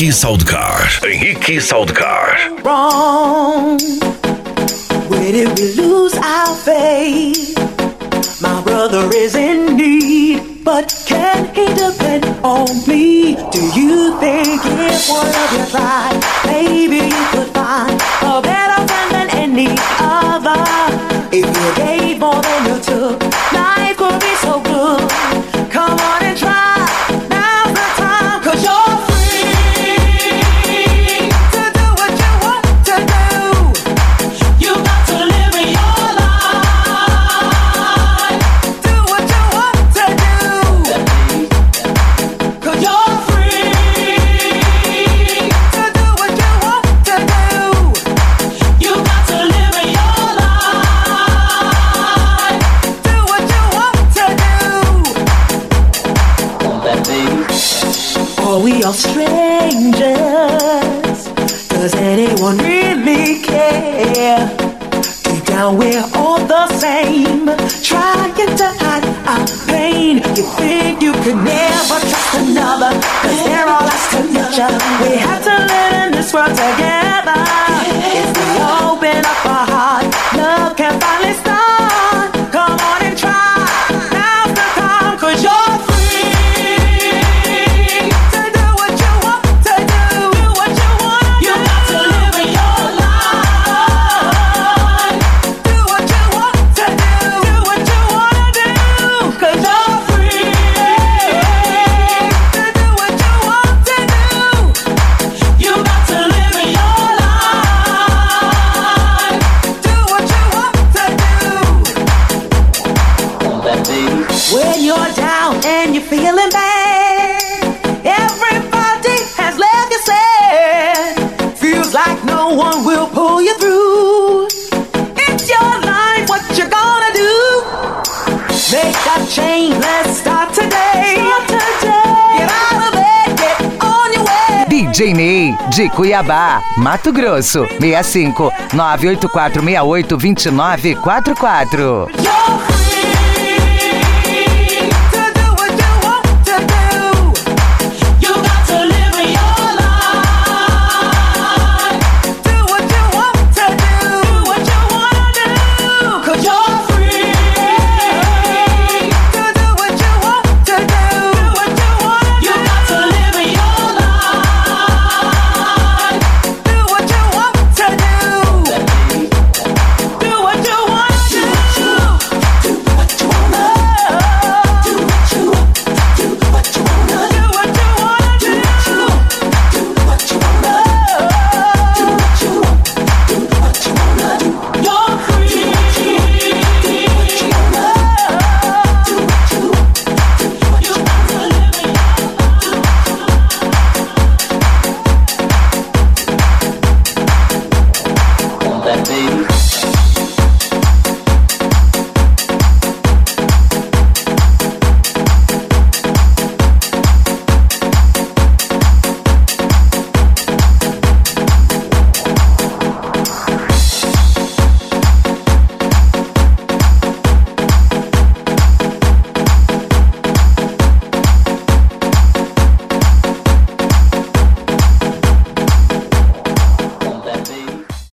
Henrique Soundcar. Henrique Soundcar. Wrong. Where did we lose our faith? My brother is in need, but can he depend on me? Do you think if one of you tried, maybe you could find a better friend than any other? If you gave more than you took, life could be so good. Come on and try, now's the time, 'cause you're free to do what you want to do. You got to live in your life, do what you want to do, 'cause you're free to do what you want to do. You got to live in your life, do what you want to do. Are we all strangers? Does anyone really care? Deep down we're all the same, trying to hide our pain. You think you could never trust another, 'cause they're all us to each other. We have to live in this world together. If we open up our heart, love can finally start. Come on and try, now's the time, 'cause you're free to do what you want to do. Do what you want to do. You got to live in your life, do what you want to do. Do what you want to do, 'cause you're free to do what you want to do. You got to live in your life, do what you want to do. When you're down and you're feeling bad, everybody has left you sad. Feels like no one will pull you through. It's your life, what you gonna do? Make that change, let's start today. Get out of bed, get on your way. DJ Ney, de Cuiabá, Mato Grosso, 65 984682944. You're